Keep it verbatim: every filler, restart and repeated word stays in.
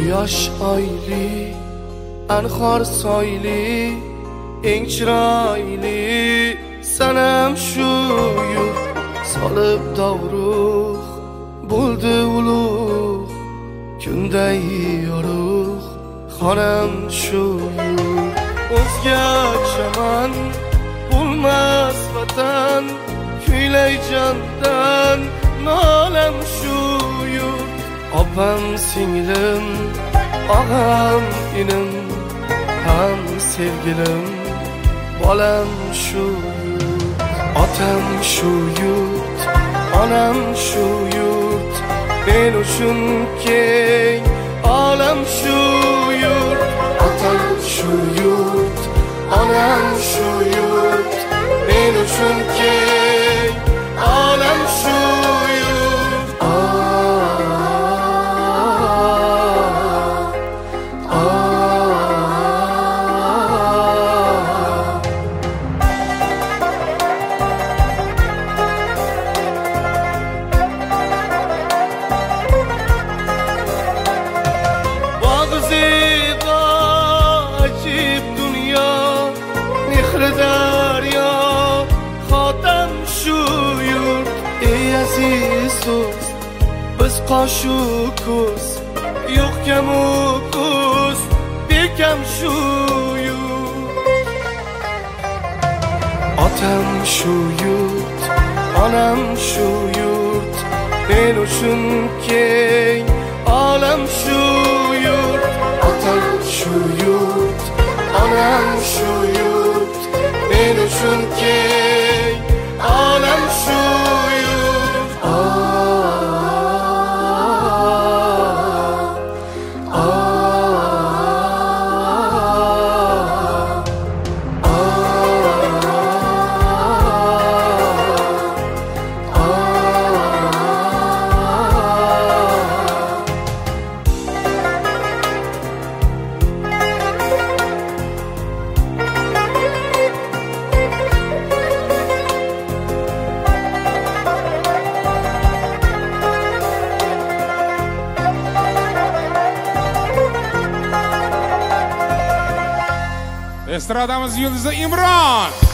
Quyosh oyli, anhor soyli, eng chiroyli sanam shu yurt. Solib dovruq bo'ldi ulug', kunday yorug' xonam shu yurt. O'zga chaman bo'lmas vatan, kuylay jondan nolam shu yurt. Opam singlim, og'am inim, ham sevgilim, bolam shu yurt. Otam shu yurt, onam shu yurt, men uchun keng olam shu yurt. Otam shu yurt, onam shu yurt, men uchun keng olam shu yurt. Biz qoshu ko'z, yo'q kamu ko'z, bekam shu yurt. Otam shu yurt, onam shu yurt, men uchun keng olam shu yurt. Otam shu yurt, onam shu yurt, men uchun keng olam shu yurt. Estradamiz yulduzi Imron.